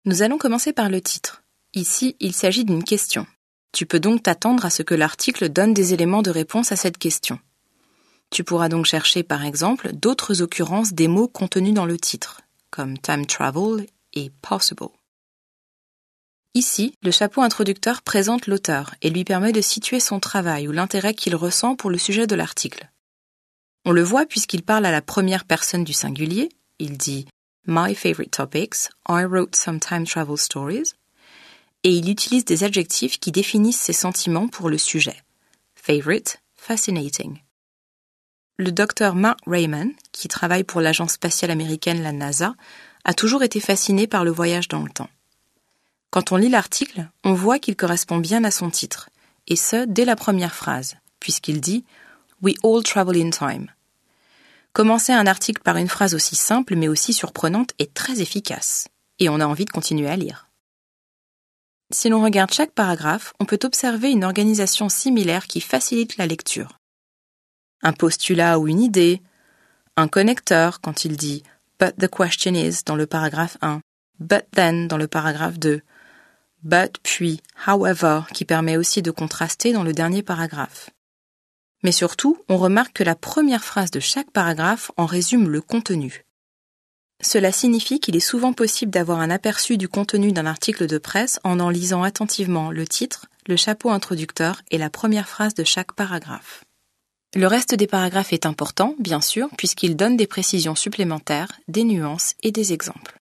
Nous allons commencer par le titre. Ici, il s'agit d'une question. Tu peux donc t'attendre à ce que l'article donne des éléments de réponse à cette question. Tu pourras donc chercher par exemple d'autres occurrences des mots contenus dans le titre, comme time travel et possible. Ici, le chapeau introducteur présente l'auteur et lui permet de situer son travail ou l'intérêt qu'il ressent pour le sujet de l'article. On le voit puisqu'il parle à la première personne du singulier, il dit « My favorite topics, I wrote some time travel stories » et il utilise des adjectifs qui définissent ses sentiments pour le sujet. Favorite, fascinating. Le docteur Mark Raymond, qui travaille pour l'agence spatiale américaine, la NASA, a toujours été fasciné par le voyage dans le temps. Quand on lit l'article, on voit qu'il correspond bien à son titre, et ce, dès la première phrase, puisqu'il dit « We all travel in time ». Commencer un article par une phrase aussi simple mais aussi surprenante est très efficace, et on a envie de continuer à lire. Si l'on regarde chaque paragraphe, on peut observer une organisation similaire qui facilite la lecture. Un postulat ou une idée, un connecteur quand il dit « But the question is » dans le paragraphe 1, « But then » dans le paragraphe 2, « But puis »,« However » qui permet aussi de contraster dans le dernier paragraphe. Mais surtout, on remarque que la première phrase de chaque paragraphe en résume le contenu. Cela signifie qu'il est souvent possible d'avoir un aperçu du contenu d'un article de presse en lisant attentivement le titre, le chapeau introducteur et la première phrase de chaque paragraphe. Le reste des paragraphes est important, bien sûr, puisqu'il donne des précisions supplémentaires, des nuances et des exemples.